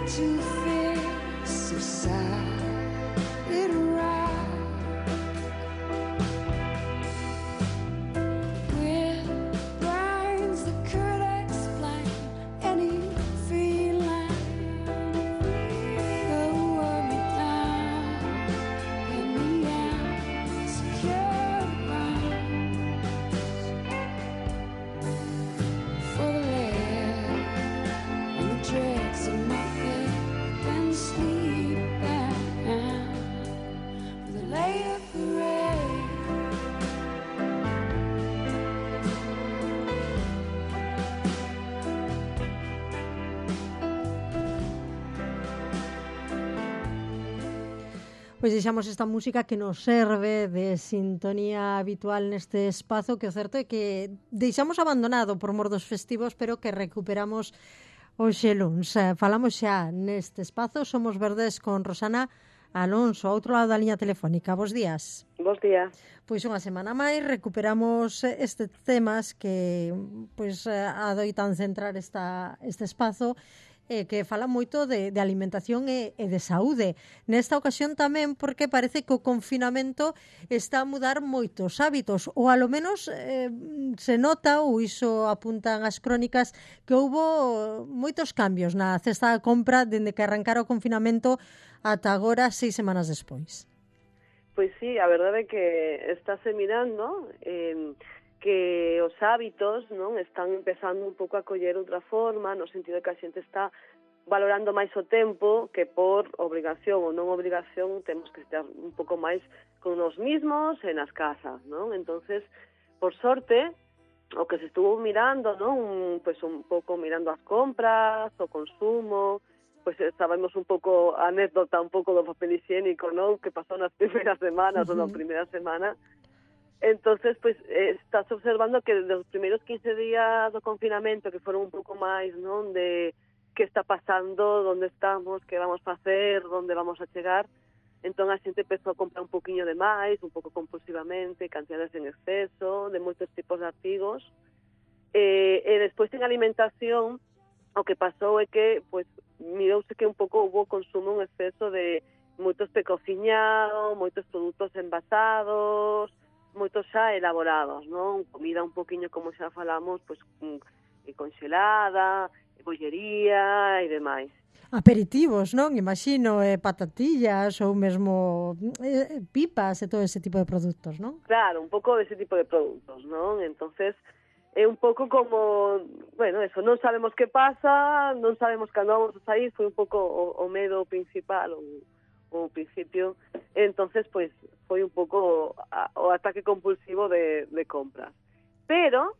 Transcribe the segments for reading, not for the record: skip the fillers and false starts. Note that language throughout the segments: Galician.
to face a solid rock. Where burns the could explain any feeling. Lower me down, let me out, secure ground. For the lead and the dregs of my head, then sleep back for the later parade. Pois deixamos esta música que nos serve de sintonía habitual neste espazo, que o certo é que deixamos abandonado por mor dos festivos, pero que recuperamos hoxe luns. Falamos xa neste espazo, Somos Verdes con Rosana Alonso, ao outro lado da liña telefónica. Bos días. Bos días. Pois unha semana máis recuperamos estes temas que pois adoitan centrar este espazo, que fala moito de alimentación e de saúde. Nesta ocasión tamén porque parece que o confinamento está a mudar moitos hábitos, ou alo menos se nota, ou iso apuntan as crónicas, que houbo moitos cambios na cesta de compra dende que arrancara o confinamento ata agora, 6 semanas despois. Pois sí, a verdade é que estáse mirando que os hábitos non están empezando un pouco a coller outra forma, no sentido de que a xente está valorando máis o tempo, que por obrigación ou non obrigación temos que estar un pouco máis con nos mismos e nas casas, non? Entonces, por sorte, o que se estuvo mirando, non? Pois un pouco mirando as compras, o consumo, pois sabemos un pouco a anécdota un pouco do papel higiénico, non? Que pasou nas primeiras semanas ou na primeira semana. Entonces, pues, estás observando que los primeros 15 días do confinamento, que foron un pouco máis, non, de que está pasando, onde estamos, que vamos a facer, onde vamos a chegar, entón a xente empezou a comprar un poquinho de máis, un pouco compulsivamente, cantidades en exceso, de moitos tipos de artigos, e despois en alimentación, o que pasou é que, pues, mirouse que un pouco hubo consumo en exceso de moitos precociñados, moitos produtos envasados, moitos xa elaborados, non? Comida un poquinho, como xa falamos, pois conxelada, bollería e demais. Aperitivos, non? Imagino, patatillas ou mesmo pipas e todo ese tipo de produtos, non? Claro, un pouco dese tipo de produtos, non? Entonces, é un pouco como, bueno, eso, non sabemos que pasa, non sabemos cando vamos a sair, foi un pouco o medo principal, o principio, entonces, pues, foi un pouco o ataque compulsivo de compras. Pero,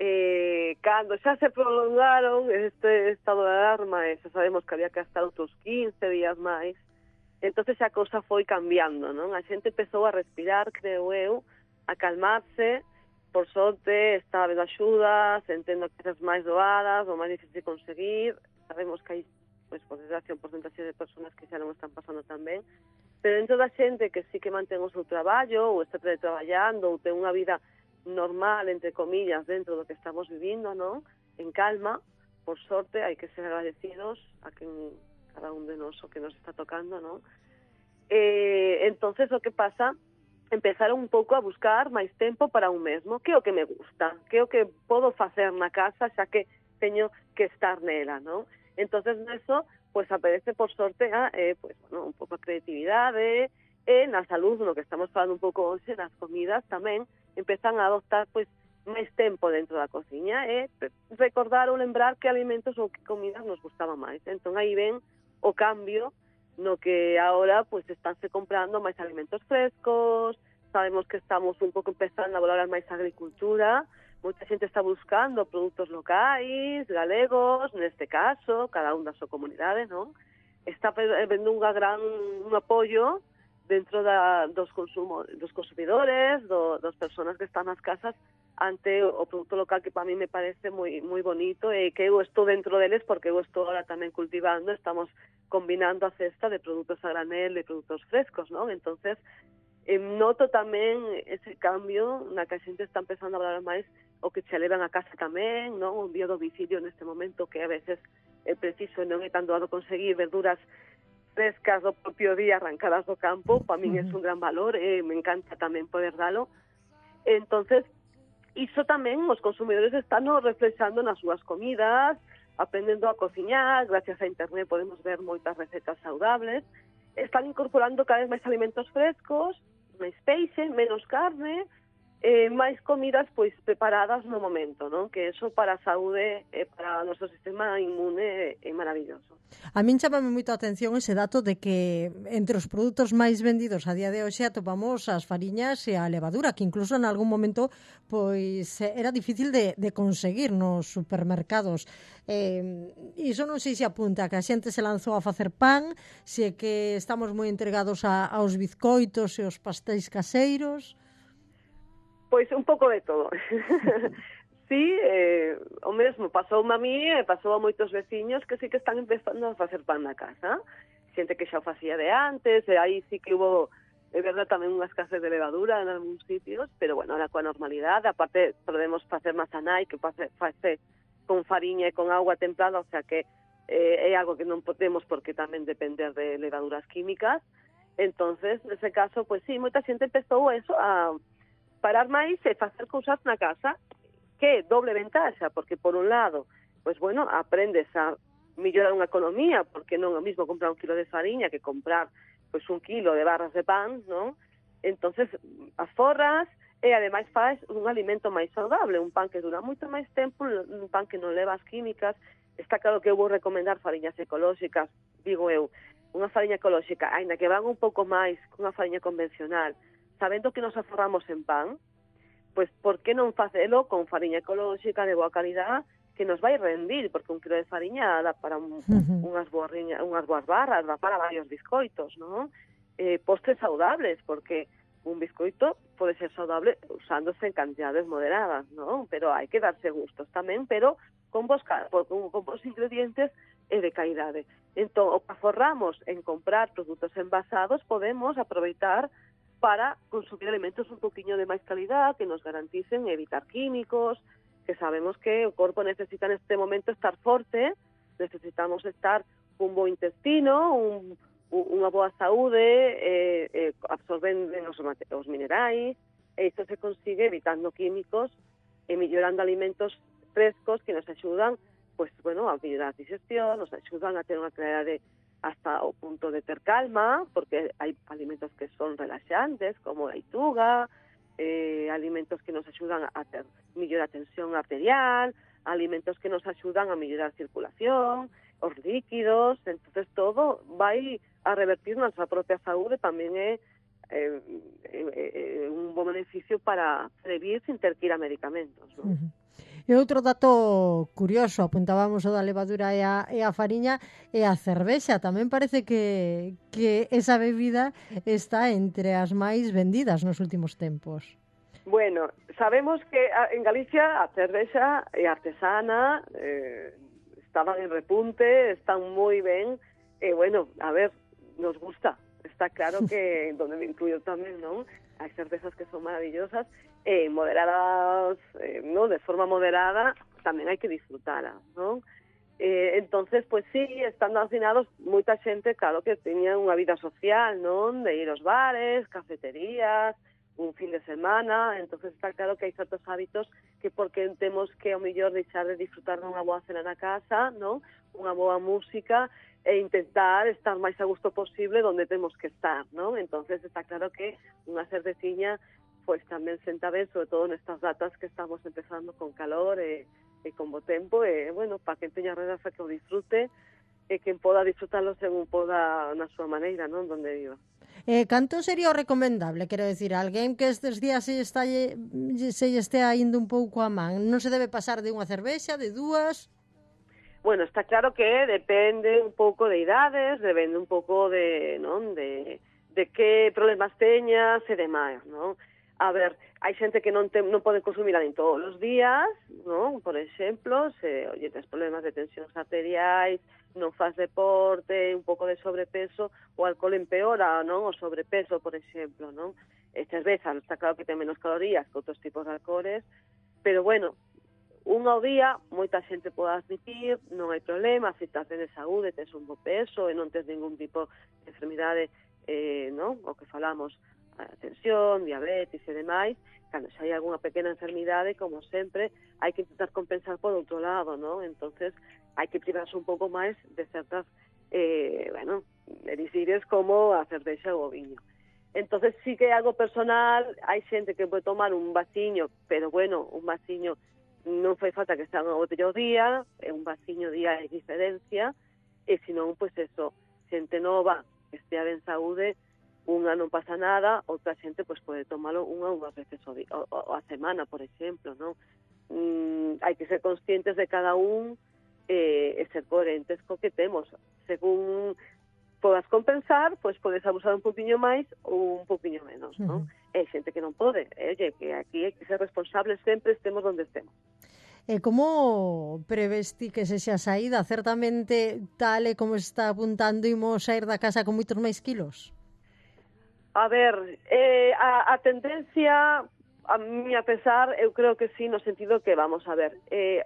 cando xa se prolongaron este estado de alarma, e xa sabemos que había que estar outros 15 días máis, entonces a cousa foi cambiando, non? A xente empezou a respirar, creo eu, a calmarse, por sorte, está habendo axudas, entendo que esas máis doadas, o máis difícil de conseguir, sabemos que hai, pues, por desgracia, un porcentaxe de personas que xa non están pasando tan ben, pero dentro da xente que sí que mantén o seu traballo, ou está teletraballando, ou ten unha vida normal, entre comillas, dentro do que estamos vivindo, non? En calma, por sorte, hai que ser agradecidos a quen, cada un de nós, o que nos está tocando, non? Entonces, o que pasa, empezaron un pouco a buscar máis tempo para un mesmo, que é o que me gusta, que é o que podo facer na casa, xa que teño que estar nela, non? Entonces, neso, pues aparece por sorte pues, bueno, un pouco a creatividade, na salud, no que estamos falando un pouco hoxe, nas comidas tamén, empezan a adoptar pues máis tempo dentro da cociña e recordar ou lembrar que alimentos ou que comidas nos gustaba máis. Entón aí ven o cambio no que agora pues estánse comprando máis alimentos frescos, sabemos que estamos un pouco empezando a valorar máis a agricultura, moita xente está buscando produtos locais, galegos, neste caso, cada un da súa comunidade, non? Está vendo un apoio dentro dos consumidores, das persoas que están nas casas ante o produto local, que para mí me parece moi moi bonito, e que eu estou dentro deles porque eu estou ahora tamén cultivando, estamos combinando a cesta de produtos a granel, de produtos frescos, non? Entonces, noto tamén ese cambio na que a xente está empezando a hablar máis o que che levan a casa tamén, non? O envío do domicilio neste momento que a veces é preciso, non é tan doado conseguir verduras frescas do propio día arrancadas do campo, para min é un gran valor, me encanta tamén poder dalo. Entonces, iso tamén os consumidores están reflexando nas súas comidas, aprendendo a cociñar, gracias a internet podemos ver moitas recetas saudables, están incorporando cada vez máis alimentos frescos, máis peixe, menos carne, máis comidas pois preparadas no momento, non? Que eso para a saúde e para o noso sistema inmune é maravilloso. A min chamame moito a atención ese dato de que entre os produtos máis vendidos a día de hoxe atopamos as fariñas e a levadura, que incluso en algún momento pois era difícil de conseguir nos supermercados. Iso non sei se apunta que a xente se lanzou a facer pan, se que estamos moi entregados aos bizcoitos e aos pastéis caseiros. Pois un pouco de todo. Sí, o mesmo pasoume a mí e pasou a moitos veciños que sí que están empezando a facer pan na casa. Xente que xa o facía de antes, e aí sí que hubo, é verdad, tamén unha escasez de levadura en algúns sitios, pero bueno, ahora coa normalidade, aparte podemos facer mazanai, que face con fariña e con agua templada, o sea que é algo que non podemos porque tamén depender de levaduras químicas. Entonces, nese caso, pues sí, moita xente empezou eso a parar máis e facer cousas na casa, que doble ventaxa, porque por un lado, pues bueno, aprendes a mellorar unha economía, porque non é o mismo comprar 1 kilo de fariña que comprar pues 1 kilo de barras de pan, non? Entonces, as forras e ademais faz un alimento máis saudable, un pan que dura moito máis tempo, un pan que non leva as químicas. Está claro que eu vou recomendar fariñas ecolóxicas, digo eu, unha fariña ecolóxica, aínda que van un pouco máis que unha fariña convencional, sabendo que nos aforramos en pan, pues por que non facelo con fariña ecolóxica de boa calidad que nos vai rendir, porque 1 kilo de fariña dá para unhas boas barras, dá para varios bizcoitos, non? Postres saudables, porque un bizcoito pode ser saudable usándose en cantidades moderadas, non? Pero hai que darse gustos tamén, pero con bons ingredientes e de calidade. Entón, o que aforramos en comprar produtos envasados, podemos aproveitar para consumir alimentos un poquinho de máis calidad, que nos garanticen evitar químicos, que sabemos que o corpo necesita neste momento estar forte, necesitamos estar un bo intestino, unha boa saúde, absorben os minerais, e isto se consigue evitando químicos e mellorando alimentos frescos que nos axudan, pues, bueno, a mellorar a digestión, nos axudan a ter unha claridade hasta o punto de ter calma, porque hai alimentos que son relaxantes, como a leituga, alimentos que nos axudan a ter mellorar a tensión arterial, alimentos que nos axudan a mellorar a circulación, os líquidos, entonces todo vai a revertir nosa propia saúde, tamén é un bon beneficio para previr sin ter que ir a medicamentos, non? E outro dato curioso, apuntábamos o da levadura e a fariña e a cervexa. Tamén parece que esa bebida está entre as máis vendidas nos últimos tempos. Bueno, sabemos que en Galicia a cervexa é artesana, estaban en repunte, están moi ben, e bueno, a ver, nos gusta. Está claro que, donde me incluyo tamén, non? Hai cervezas que son maravillosas, moderadas, ¿no? De forma moderada, tamén hai que disfrutala, ¿no? Entonces, pues sí, estando hacinados, moita xente, claro, que teña unha vida social, non? De ir aos bares, cafeterías, un fin de semana, entonces está claro que hai certos hábitos que porque temos que, ao mellor, deixar de disfrutar dunha boa cena na casa, non? Unha boa música, e intentar estar máis a gusto posible donde temos que estar, non? Entonces está claro que unha cerveciña pois tamén senta ben, sobre todo nestas datas que estamos empezando con calor e con bo tempo, e, bueno, para quen teña redas a que o disfrute e quen poda disfrutarlo según poda na súa maneira, non? Donde viva. Canto sería o recomendable? Quero decir, alguén que estes días se estea indo un pouco a man, non se debe pasar de unha cervexa, de 2? Bueno, está claro que depende un pouco de idades, depende un pouco de, non? De que problemas teñas e demais, non? A ver, hai xente que non pode consumir nin todos os días, non? Por exemplo, se tes problemas de tensións arteriais, non faz deporte, un pouco de sobrepeso, o alcohol empeora, non? O sobrepeso, por exemplo, non? E cerveza, está claro que ten menos calorías que outros tipos de alcoholes, pero bueno, unha ao día, moita xente pode admitir, non hai problema, se estás de saúde, tes un bo peso e non tes ningún tipo de enfermidade, non? O que falamos, a tensión, diabetes e demais, cando xa hai algunha pequena enfermidade, como sempre, hai que intentar compensar por outro lado, non? Entonces, hai que privarse un pouco máis de certas, elixires como a cervexa ou o viño. Entonces, sí que é algo personal, hai xente que pode tomar un vasiño, pero bueno, un vasiño non fai falta que sea unha botella ao día, é un vasiño día de diferencia, e senón, pois eso, xente nova, que estea ben saúde, unha non pasa nada, outra xente pois pode tomalo unhas veces a semana, por exemplo, non? Hai que ser conscientes de cada un e ser coherentes co que temos. Según podas compensar, pois podes abusar un poquinho máis ou un poquinho menos, non? Hai xente que non pode, oye, que aquí hai que ser responsables sempre, estemos onde estemos. E como prevés ti que sexa a saída? Certamente, tal e como está apuntando, imos sair da casa con moitos máis quilos? A ver, a tendencia, a mí a pesar, eu creo que sí, no sentido que, vamos a ver,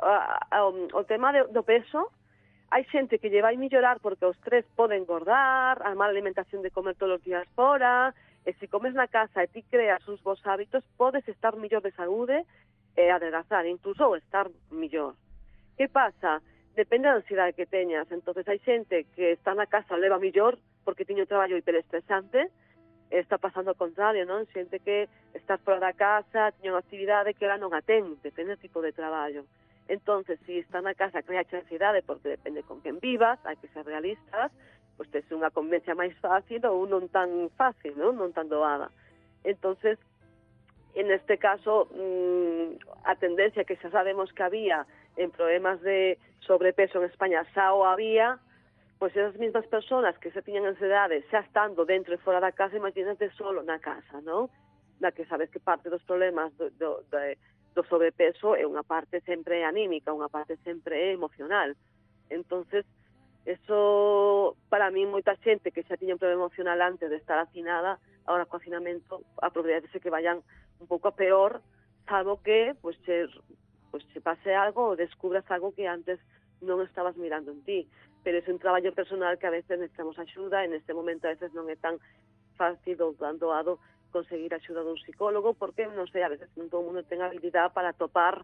o tema do peso, hai xente que lle vai mellorar porque os tres poden engordar, a mala alimentación de comer todos os días fora, e se comes na casa e ti creas uns bons hábitos, podes estar mellor de saúde e adelgazar, incluso estar mellor. Que pasa? Depende da ansiedade que teñas. Entonces hai xente que está na casa leva mellor porque tiña un traballo hiperestresante, está pasando ao contrario, non? Xente que está fora da casa, tiña unha actividade que ela non a ten, depende do tipo de traballo. Entonces, si está na casa crea ansiedade porque depende con quen vivas, hai que ser realistas, pois tes unha convivencia máis fácil ou non tan fácil, non tan doada. Entonces, en este caso, a tendencia que xa sabemos que había en problemas de sobrepeso en España xa o había, pois esas mismas persoas que xa tiñan ansiedade xa estando dentro e fora da casa, imagínate solo na casa, non? Na que sabes que parte dos problemas do sobrepeso é unha parte sempre anímica, unha parte sempre emocional. Entonces, eso, para mí, moita xente que xa tiña un problema emocional antes de estar hacinada, ahora co hacinamento, a probabilidade é que vayan un pouco a peor, salvo que pues se pase algo ou descubras algo que antes non estabas mirando en ti. Pero é un traballo personal que a veces necesitamos axuda, en este momento a veces non é tan fácil ou tan doado conseguir axuda dun psicólogo, porque, non sei, a veces non todo o mundo ten habilidade para topar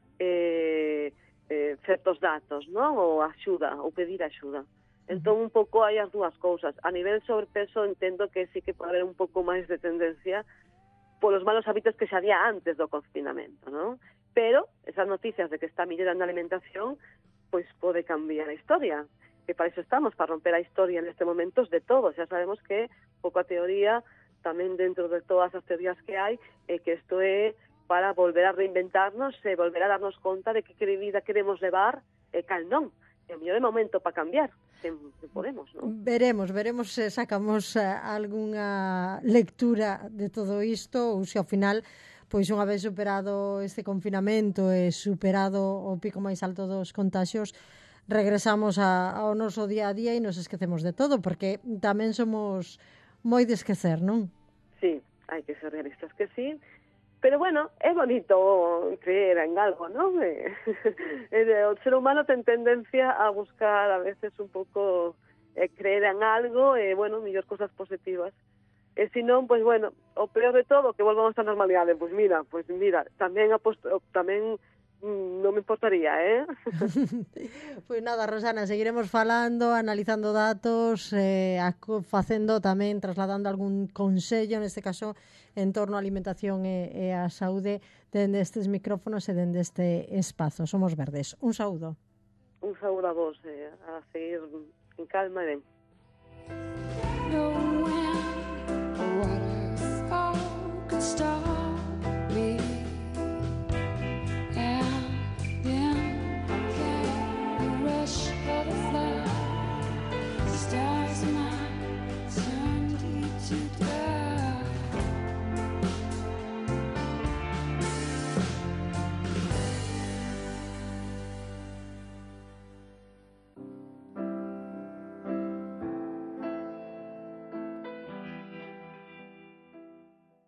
certos datos, non? Ou axuda, ou pedir axuda. Entón, un pouco hai as dúas cousas. A nivel sobrepeso, entendo que sí que pode haber un pouco máis de tendencia polos malos hábitos que xa había antes do confinamento, non? Pero esas noticias de que está mellorando a alimentación, pois pode cambiar a historia. Que para iso estamos, para romper a historia neste momento de todos. Xa sabemos que pouco a teoría, tamén dentro de todas as teorías que hai, que isto é para volver a reinventarnos e volver a darnos conta de que vida queremos levar e cal non. É o mellor momento para cambiar, se podemos, non? Veremos se sacamos algunha lectura de todo isto ou se ao final, pois unha vez superado este confinamento e superado o pico máis alto dos contaxios, regresamos ao noso día a día e nos esquecemos de todo, porque tamén somos moi de esquecer, non? Sí, hai que ser realistas que sí, pero bueno, é bonito creer en algo, non? O ser humano ten tendencia a buscar a veces un pouco creer en algo e, bueno, mellor cosas positivas. E se non, pois, bueno, o peor de todo, que volvamos á normalidade. Pois mira, tamén non me importaría, Pois nada, Rosana, seguiremos falando, analizando datos, facendo tamén, trasladando algún consello, neste caso, en torno á alimentación e á saúde dende estes micrófonos e dende este espazo. Somos Verdes. Un saúdo. Un saúdo a vos, a seguir en calma e ben. Know when a waterfall could start.